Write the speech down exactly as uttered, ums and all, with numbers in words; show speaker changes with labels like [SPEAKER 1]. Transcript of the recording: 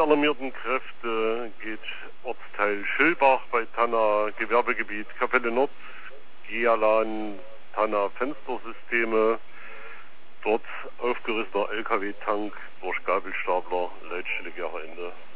[SPEAKER 1] alarmierten Kräfte geht Ortsteil Schillbach bei Tanna, Gewerbegebiet Kapelle Nord, Gialan, Tanna Fenstersysteme. Dort aufgerissener L K W-Tank durch Gabelstapler, Leitstelle Gera Ende.